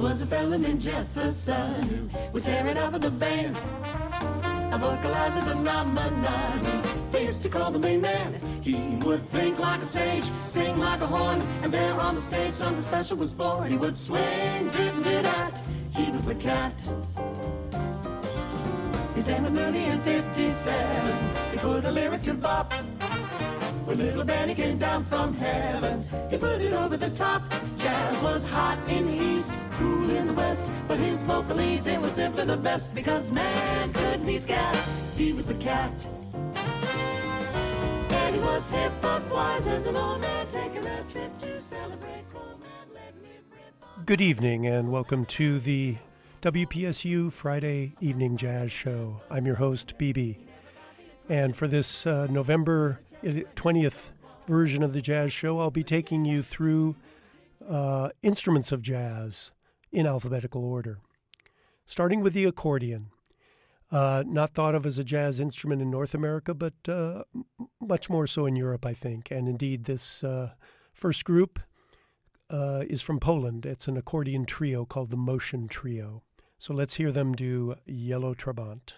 was a fella named Jefferson who would tear it up with the band, a vocalizer phenomenon. They used to call the main man. He would think like a sage, sing like a horn, and there on the stage something special was born. He would swing, did-did-at, he was the cat. He sang a movie in 57. He put a lyric to bop. When little Benny came down from heaven, he put it over the top. Jazz was hot in the east, cool in the west, but his vocalese, it was simply the best, because man couldn't be scat. He was the cat. And he was hip but wise as an old man taking a trip to celebrate cool man. Let me rip on. Good evening and welcome to the WPSU Friday Evening Jazz Show. I'm your host, BB. And for this November 20th version of the Jazz Show, I'll be taking you through instruments of jazz in alphabetical order. Starting with the accordion. Not thought of as a jazz instrument in North America, but much more so in Europe, I think. And indeed, this first group is from Poland. It's an accordion trio called the Motion Trio. So let's hear them do Yellow Trabant.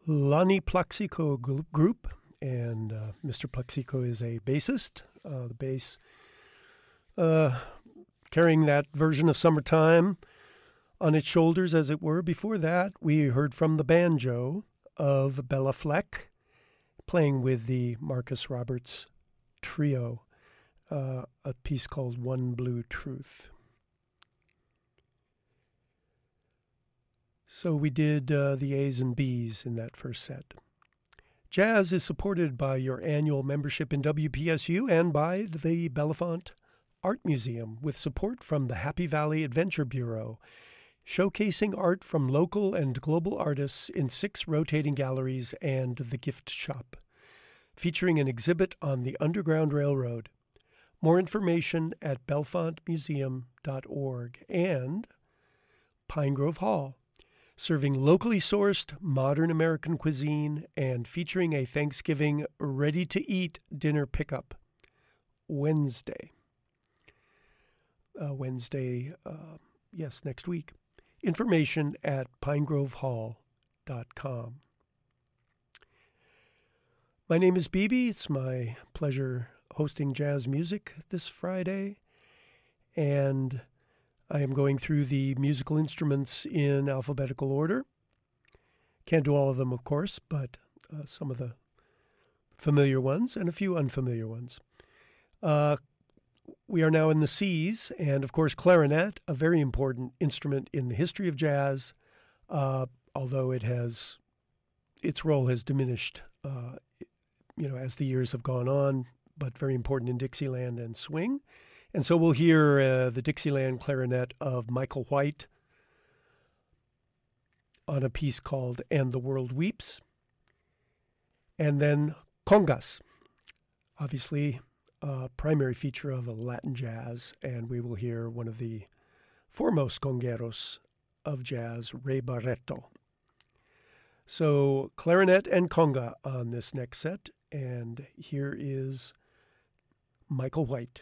Lani Plaxico Group, and Mr. Plaxico is a bassist. The bass carrying that version of Summertime on its shoulders, as it were. Before that, we heard from the banjo of Bella Fleck, playing with the Marcus Roberts Trio, a piece called One Blue Truth. So we did the A's and B's in that first set. Jazz is supported by your annual membership in WPSU and by the Bellefonte Art Museum, with support from the Happy Valley Adventure Bureau, showcasing art from local and global artists in 6 rotating galleries and the gift shop, featuring an exhibit on the Underground Railroad. More information at bellefontemuseum.org. And Pine Grove Hall, serving locally sourced modern American cuisine and featuring a Thanksgiving ready-to-eat dinner pickup Wednesday. Next week. Information at pinegrovehall.com. My name is BB. It's my pleasure hosting jazz music this Friday, and I am going through the musical instruments in alphabetical order. Can't do all of them, of course, but some of the familiar ones and a few unfamiliar ones. We are now in the C's, and of course clarinet, a very important instrument in the history of jazz, although its role has diminished as the years have gone on, but very important in Dixieland and swing. And so we'll hear the Dixieland clarinet of Michael White on a piece called And the World Weeps. And then congas, obviously a primary feature of a Latin jazz, and we will hear one of the foremost congueros of jazz, Ray Barretto. So clarinet and conga on this next set, and here is Michael White.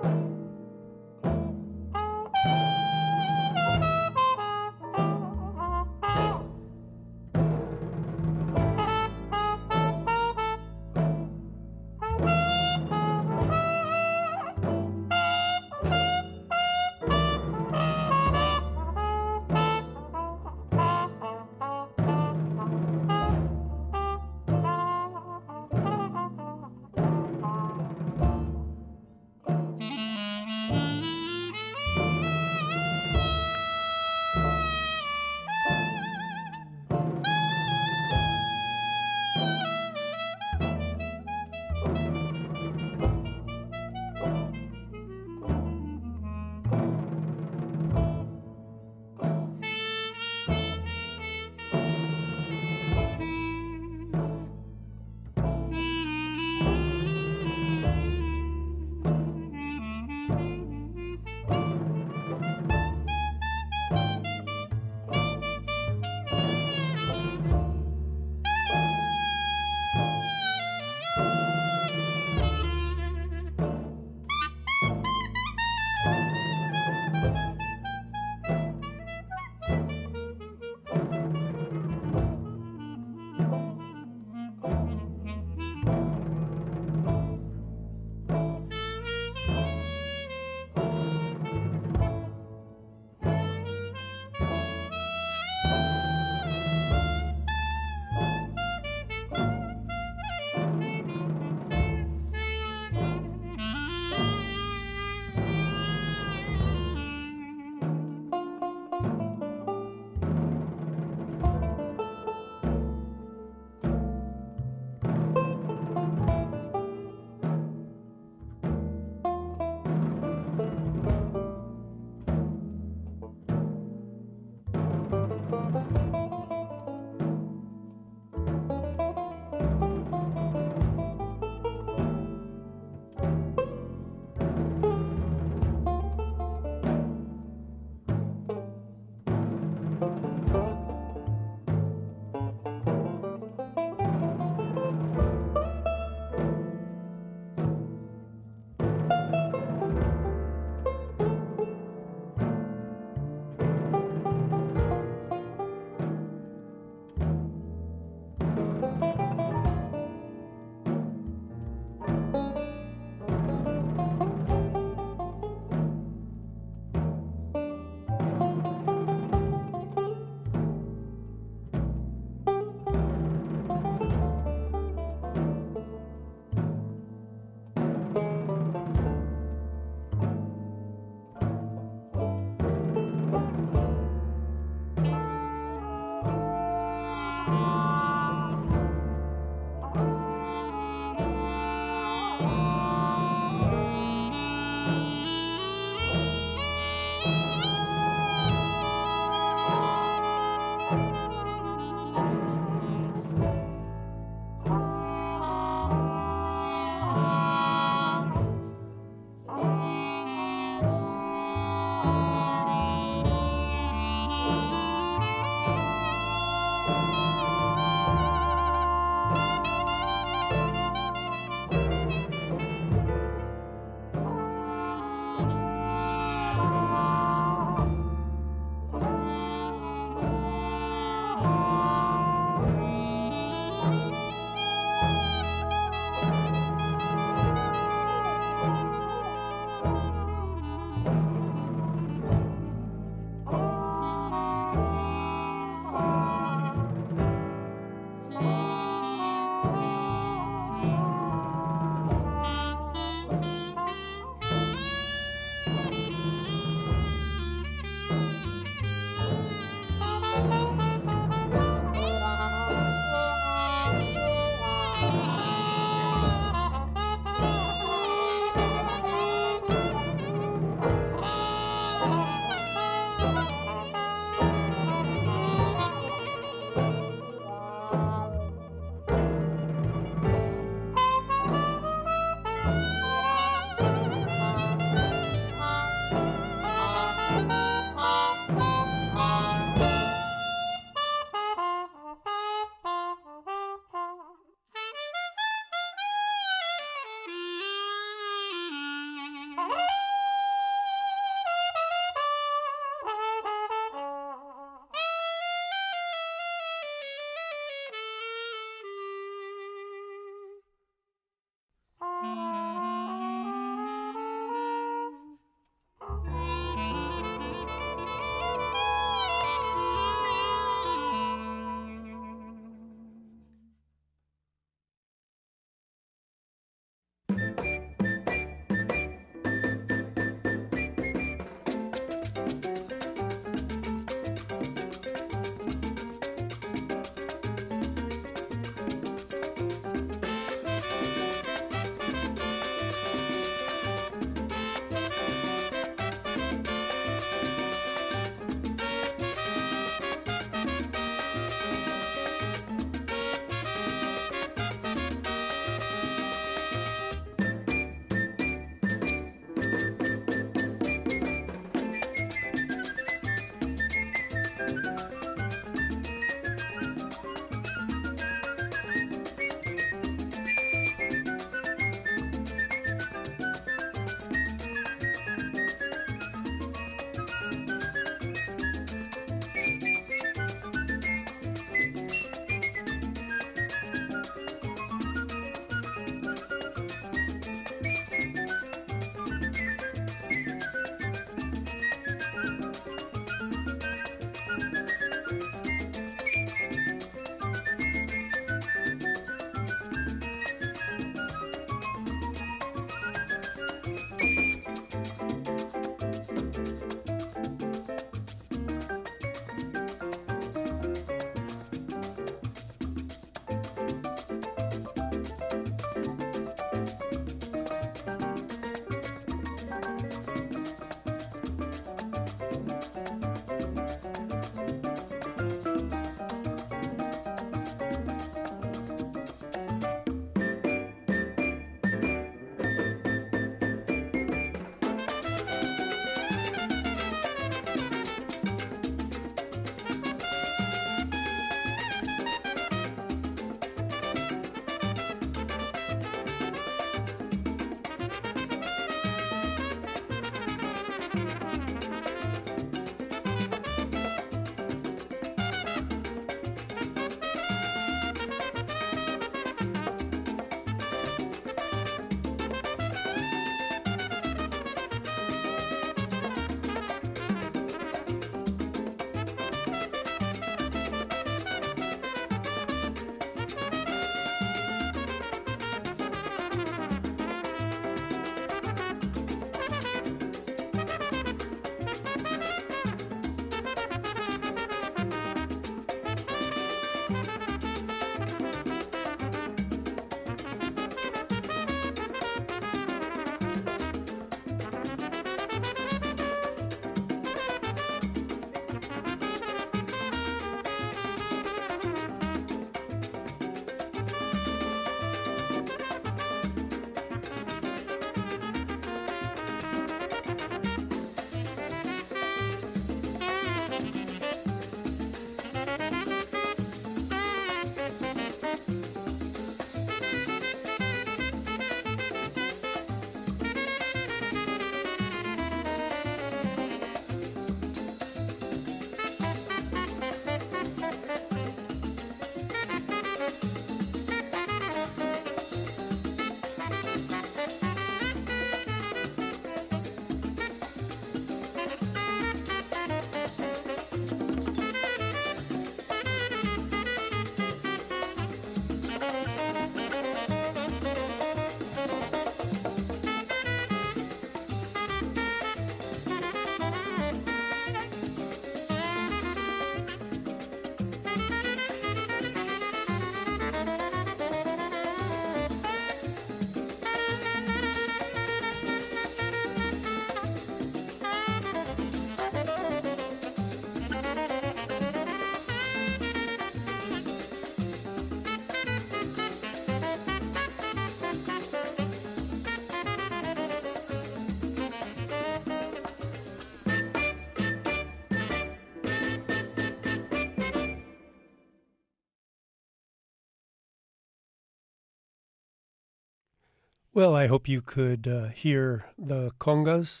Well, I hope you could hear the conga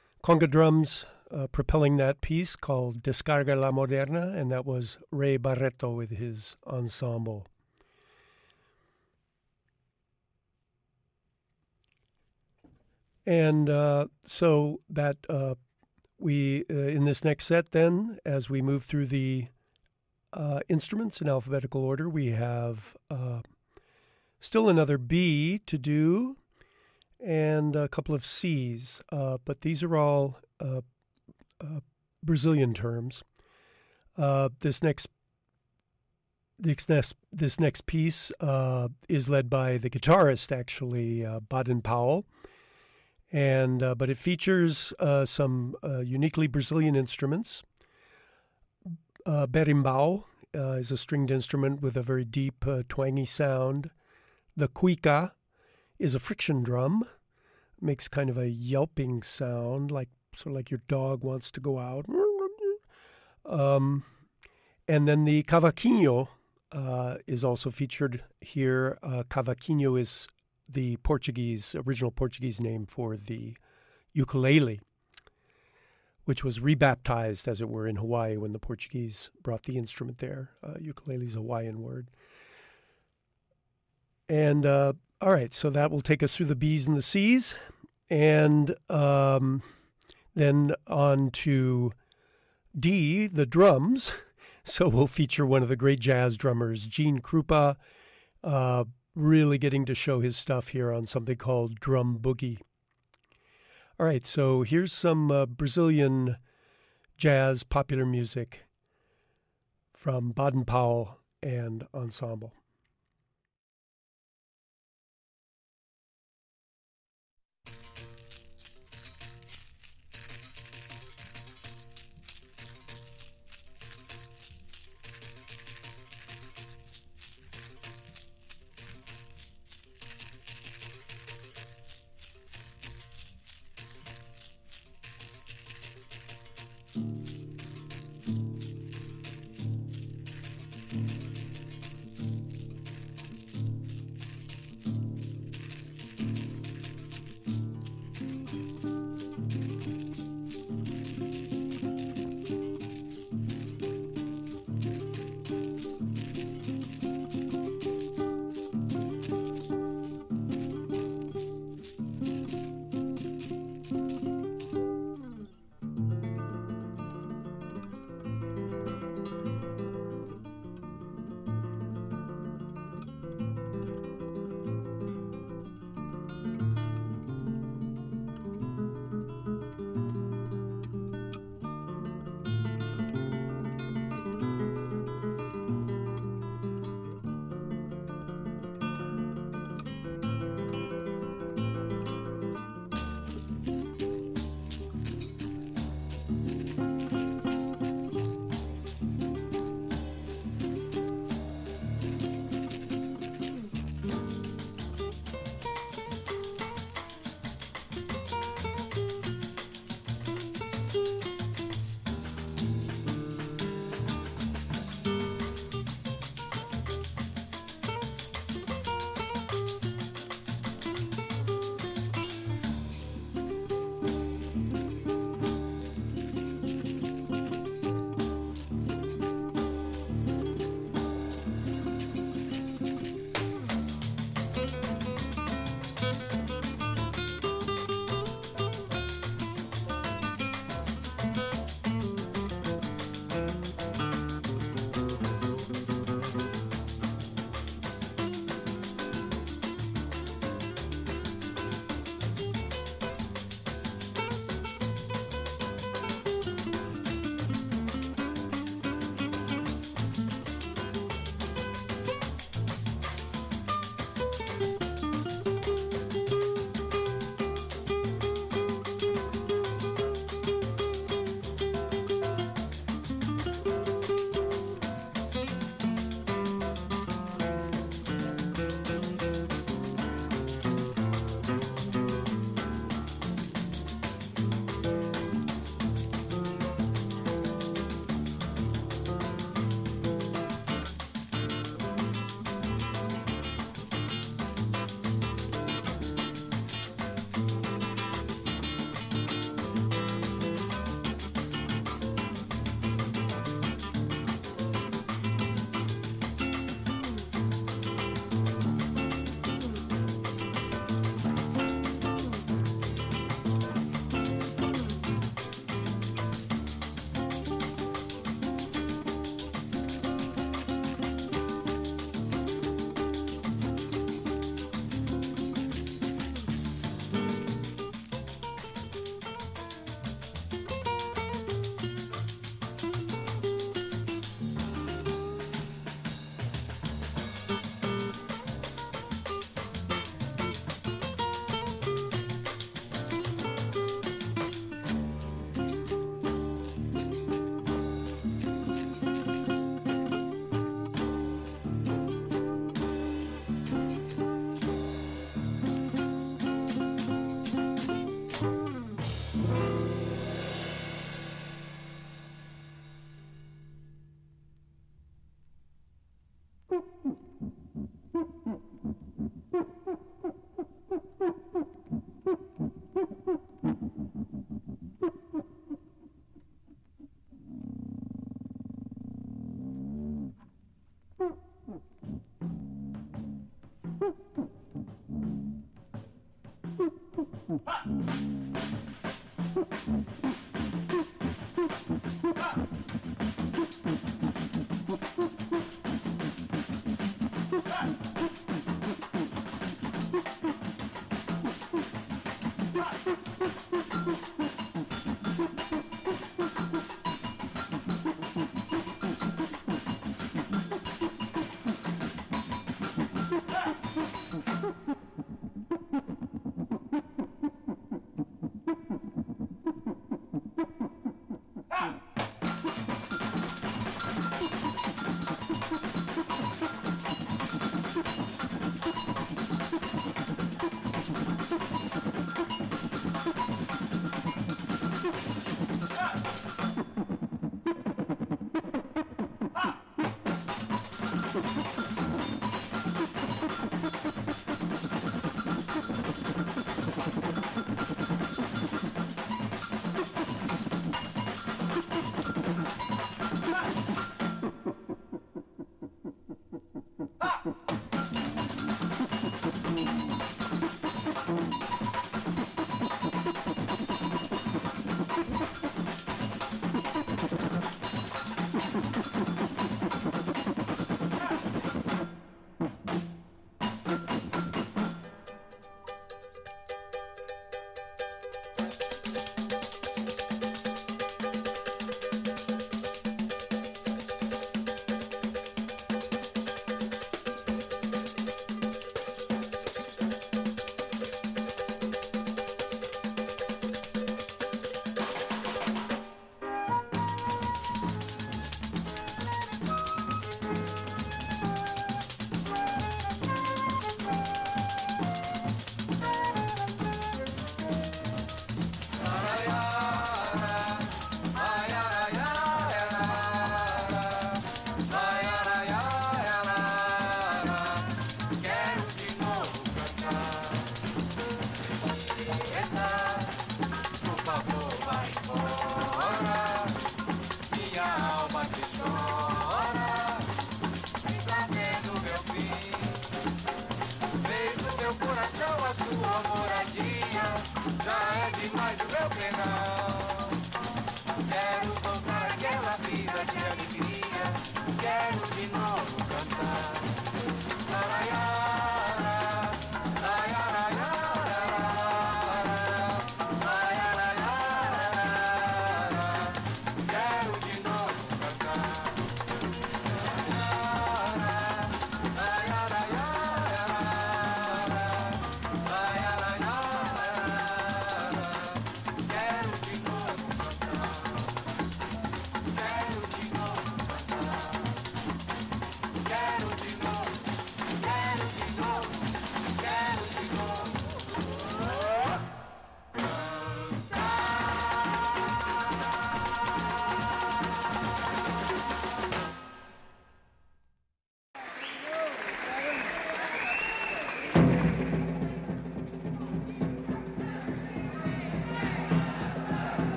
drums propelling that piece called Descarga la Moderna, and that was Ray Barreto with his ensemble. And so that we, in this next set then, as we move through the instruments in alphabetical order, we have still another B to do and a couple of C's, but these are all Brazilian terms. This next piece is led by the guitarist, actually, Baden Powell, and but it features some uniquely Brazilian instruments. Berimbau is a stringed instrument with a very deep, twangy sound. The cuica is a friction drum, makes kind of a yelping sound, sort of like your dog wants to go out. And then the cavaquinho is also featured here. Cavaquinho is the original Portuguese name for the ukulele, which was rebaptized, as it were, in Hawaii when the Portuguese brought the instrument there. Ukulele is a Hawaiian word. And all right, so that will take us through the B's and the C's, and then on to D, the drums. So we'll feature one of the great jazz drummers, Gene Krupa, really getting to show his stuff here on something called Drum Boogie. All right, so here's some Brazilian jazz popular music from Baden Powell and Ensemble.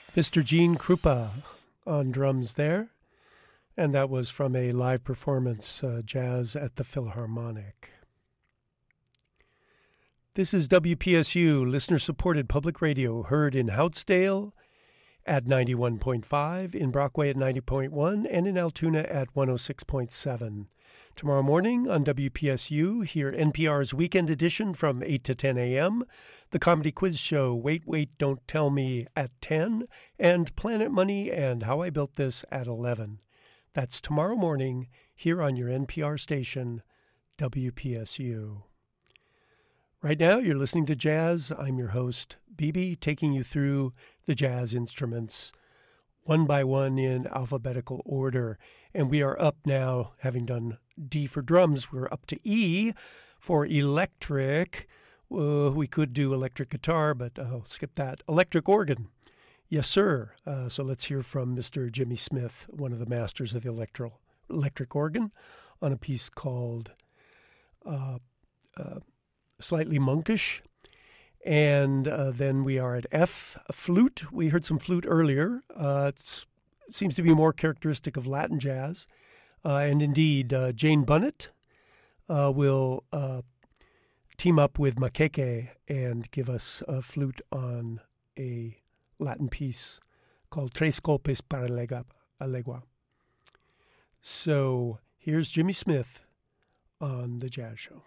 Mr. Gene Krupa on drums there, and that was from a live performance, Jazz at the Philharmonic. This is WPSU, listener-supported public radio, heard in Houtsdale at 91.5, in Brockway at 90.1, and in Altoona at 106.7. Tomorrow morning on WPSU, hear NPR's Weekend Edition from 8 to 10 a.m., the comedy quiz show Wait, Wait, Don't Tell Me at 10, and Planet Money and How I Built This at 11. That's tomorrow morning here on your NPR station, WPSU. Right now, you're listening to Jazz. I'm your host, BB, taking you through the jazz instruments one by one in alphabetical order. And we are up now, having done D for drums, we're up to E for electric. We could do electric guitar, but I'll skip that. Electric organ. Yes, sir. So let's hear from Mr. Jimmy Smith, one of the masters of the electric organ, on a piece called Slightly Monkish. And then we are at F, flute. We heard some flute earlier. It seems to be more characteristic of Latin jazz. And indeed, Jane Bunnett will team up with Makeke and give us a flute on a Latin piece called Tres Golpes para Legua. So here's Jimmy Smith on The Jazz Show.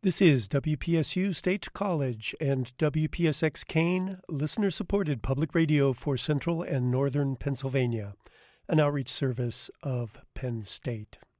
This is WPSU State College and WPSX Kane, listener-supported public radio for Central and Northern Pennsylvania, an outreach service of Penn State.